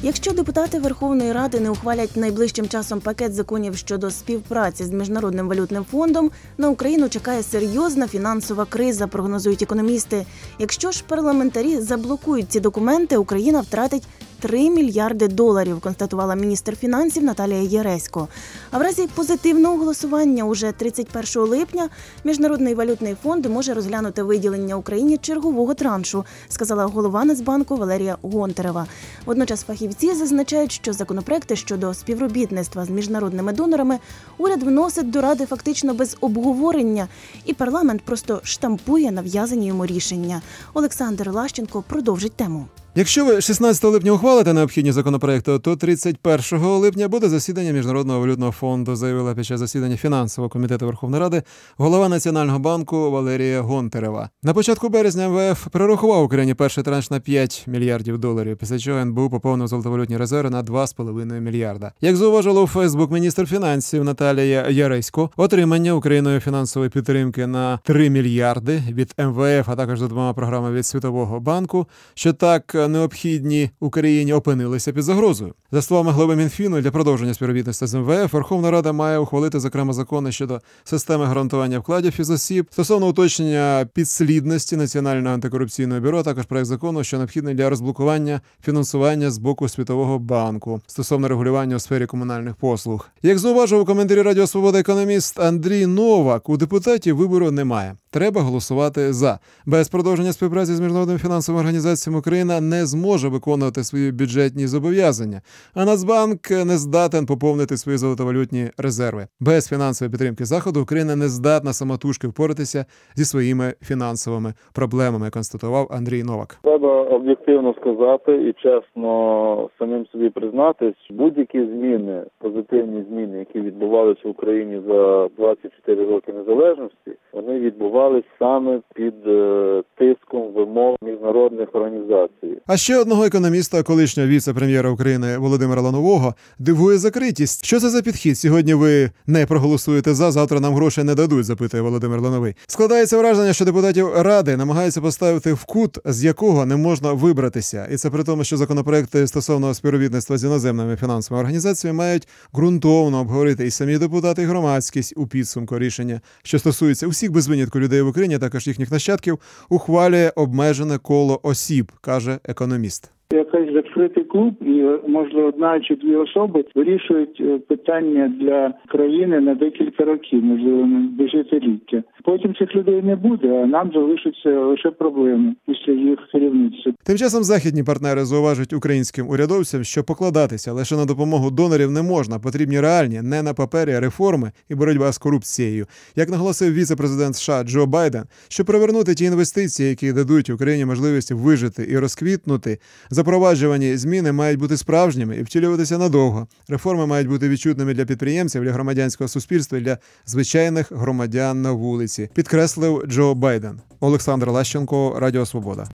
Якщо депутати Верховної Ради не ухвалять найближчим часом пакет законів щодо співпраці з Міжнародним валютним фондом, на Україну чекає серйозна фінансова криза, прогнозують економісти. Якщо ж парламентарі заблокують ці документи, Україна втратить 3 мільярди доларів, констатувала міністр фінансів Наталія Яресько. А в разі позитивного голосування уже 31 липня Міжнародний валютний фонд може розглянути виділення Україні чергового траншу, сказала голова Нацбанку Валерія Гонтарева. Водночас фахівці зазначають, що законопроекти щодо співробітництва з міжнародними донорами уряд вносить до Ради фактично без обговорення, і парламент просто штампує нав'язані йому рішення. Олександр Лащенко продовжить тему. Якщо ви 16 липня ухвалите необхідні законопроекти, то 31 липня буде засідання Міжнародного валютного фонду, заявила під час засідання фінансового комітету Верховної Ради голова Національного банку Валерія Гонтарева. На початку березня МВФ перерахував Україні перший транш на 5 мільярдів доларів, після чого НБУ поповнив золотовалютні резерви на 2,5 мільярда. Як зауважила у Фейсбук міністр фінансів Наталія Яресько, отримання Україною фінансової підтримки на 3 мільярди від МВФ, а також за 2 програмами від Світового банку, що так необхідні Україні, опинилися під загрозою. За словами глави Мінфіну, для продовження співробітництва з МВФ Верховна Рада має ухвалити, зокрема, закони щодо системи гарантування вкладів фізосіб, стосовно уточнення підслідності Національного антикорупційного бюро, а також проект закону, що необхідний для розблокування фінансування з боку Світового банку, стосовно регулювання у сфері комунальних послуг. Як зауважив у коментарі Радіо Свобода економіст Андрій Новак, у депутатів вибору немає. Треба голосувати «за». Без продовження співпраці з міжнародними фінансовими організаціями Україна не зможе виконувати свої бюджетні зобов'язання, а Нацбанк не здатен поповнити свої золотовалютні резерви. Без фінансової підтримки Заходу Україна не здатна самотужки впоратися зі своїми фінансовими проблемами, констатував Андрій Новак. Треба об'єктивно сказати і чесно самим собі признатись, будь-які зміни, позитивні зміни, які відбувалися в Україні за 24 роки незалежності, вони відбувалися саме під тиском вимог міжнародних організацій. А ще одного економіста, колишнього віце-прем'єра України Володимира Ланового, дивує закритість. Що це за підхід? Сьогодні ви не проголосуєте «за», завтра нам грошей не дадуть, запитує Володимир Лановий. Складається враження, що депутатів Ради намагаються поставити в кут, з якого не можна вибратися. І це при тому, що законопроекти стосовно співробітництва з іноземними фінансовими організаціями мають ґрунтовно обговорити і самі депутати, і громадськість у підсумку рішення, що стосується усіх без винятку людей в Україні, а також їхніх нащадків, ухвалює обмежене коло осіб, каже економіст. Якийсь закритий клуб і, можливо, 1 чи 2 особи вирішують питання для країни на декілька років, можливо, на десятиліття. Потім цих людей не буде, а нам залишаться лише проблеми після їх керівництва. Тим часом західні партнери зауважують українським урядовцям, що покладатися лише на допомогу донорів не можна, потрібні реальні, не на папері, реформи і боротьба з корупцією. Як наголосив віце-президент США Джо Байден, щоб привернути ті інвестиції, які дадуть Україні можливість вижити і розквітнути, запроваджувані зміни мають бути справжніми і втілюватися надовго. Реформи мають бути відчутними для підприємців, для громадянського суспільства і для звичайних громадян на вулиці, підкреслив Джо Байден. Олександр Лащенко, Радіо Свобода.